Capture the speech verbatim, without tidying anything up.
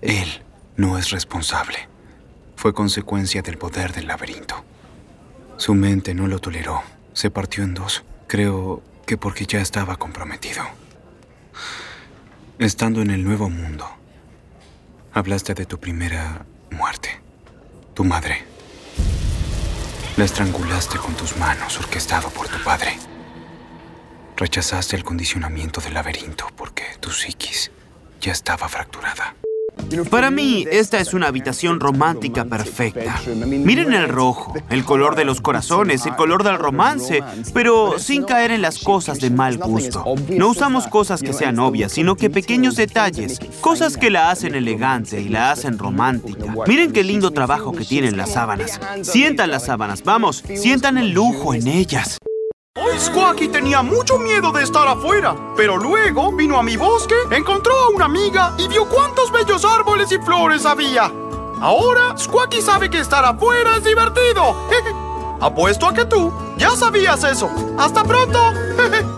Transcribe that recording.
Él no es responsable. Fue consecuencia del poder del laberinto. Su mente no lo toleró. Se partió en dos. Creo que porque ya estaba comprometido. Estando en el nuevo mundo, hablaste de tu primera muerte. Tu madre. La estrangulaste con tus manos, orquestado por tu padre. Rechazaste el condicionamiento del laberinto porque tu psiquis ya estaba fracturada. Para mí, esta es una habitación romántica perfecta. Miren el rojo, el color de los corazones, el color del romance, pero sin caer en las cosas de mal gusto. No usamos cosas que sean obvias, sino que pequeños detalles, cosas que la hacen elegante y la hacen romántica. Miren qué lindo trabajo que tienen las sábanas. Sientan las sábanas, vamos, sientan el lujo en ellas. Hoy Squawky tenía mucho miedo de estar afuera, pero luego vino a mi bosque, encontró a una amiga y vio cuántos bellos árboles y flores había. Ahora Squawky sabe que estar afuera es divertido. Apuesto a que tú ya sabías eso. ¡Hasta pronto!